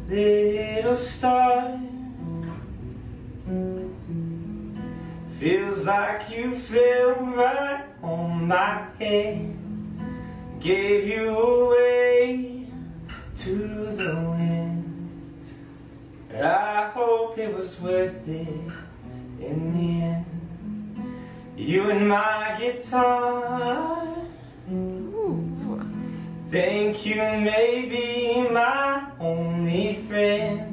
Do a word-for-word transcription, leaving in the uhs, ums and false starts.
little star. Feels like you fell right on my head. Gave you away to the wind. I hope it was worth it in the end. You and my guitar. Think you may be my only friend.